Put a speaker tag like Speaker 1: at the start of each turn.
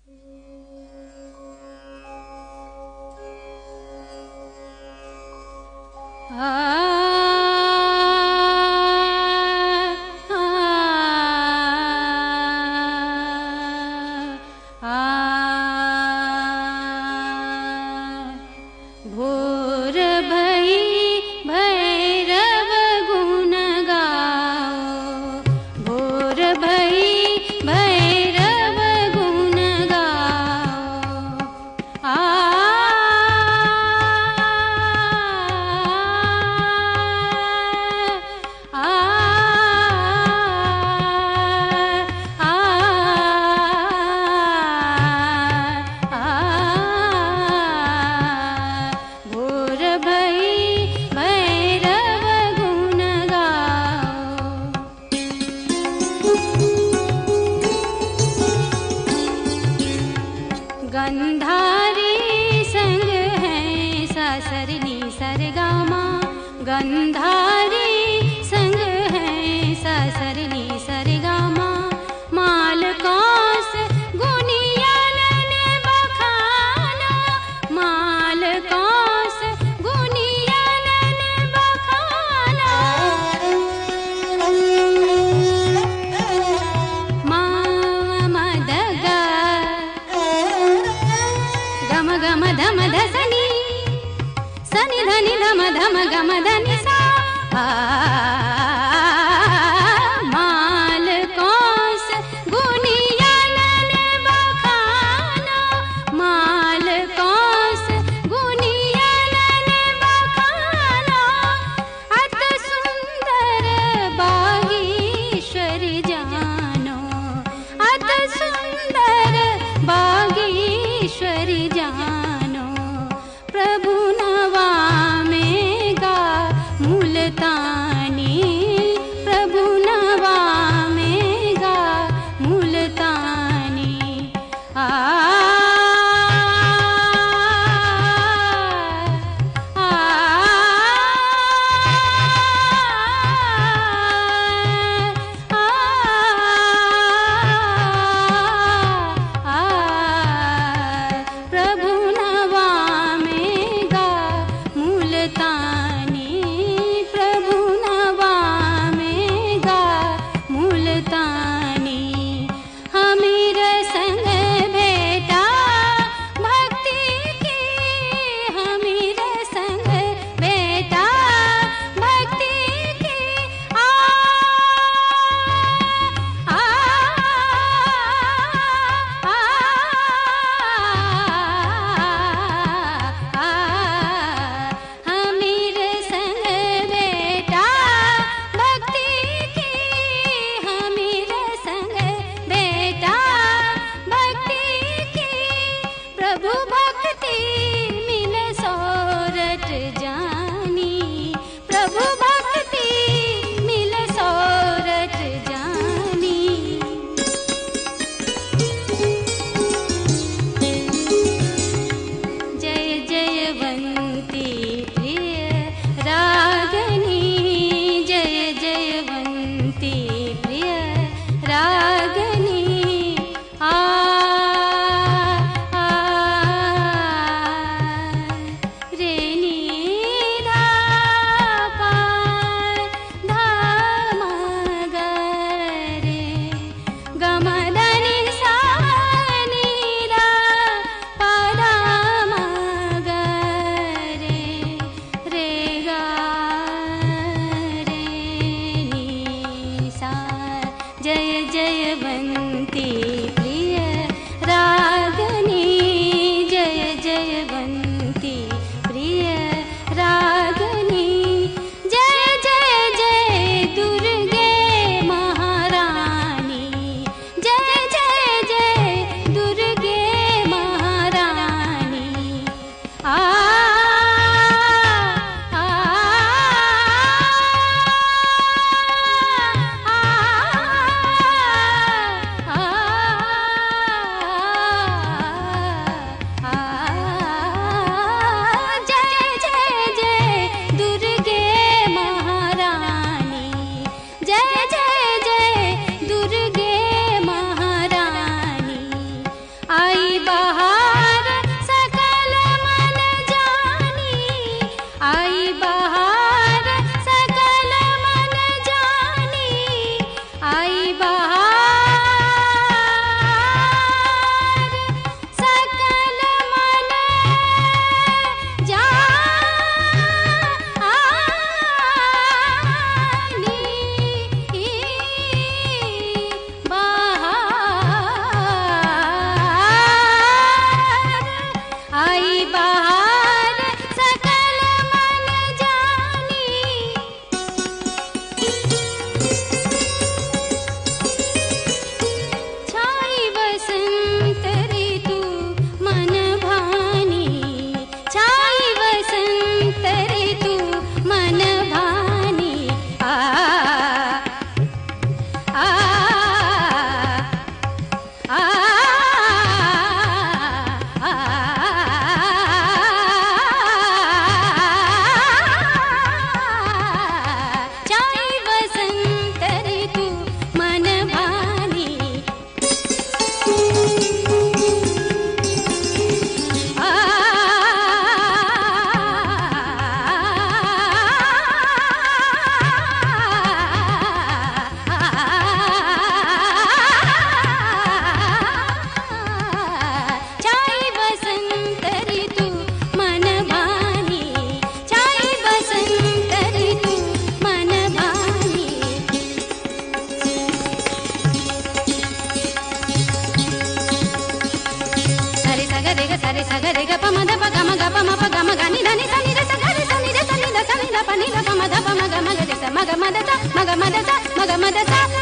Speaker 1: गंधारी संग है सासरनी सरगामा, गंधारी संग है सासरनी सरगामा। माल कौस गुनियन ने बखाना, माल कौस गुनियन ने बखाना। गम धम धसनी सनि धनि धम धम गम धनि सा। माल कौस गुनियन ने बखाना, माल कौस गुनियन ने बखाना। अत सुंदर बागीश्वर जानो, अत सुंदर बागीश्वर जानो। प्रभु नवा में गा मुल्तानी, प्रभु नवा में गा मुल्तानी। आ वसंत ऋतु मन भानी छाई वसंत ऋतु मन भानी आ आ आ छाई वसंत ऋतु मन भानी छाई वसंत ऋतु मन भानी छाई वसंत ऋतु मन भानी सरे सगरे ग पम द प ग म ग प म प ग म ग नि ध नि सा नि द सा ग रे सा नि द सा नि द सा नि द प नि द प म द प म ग म ग रे सा म ग म द सा म ग म द सा म ग म द सा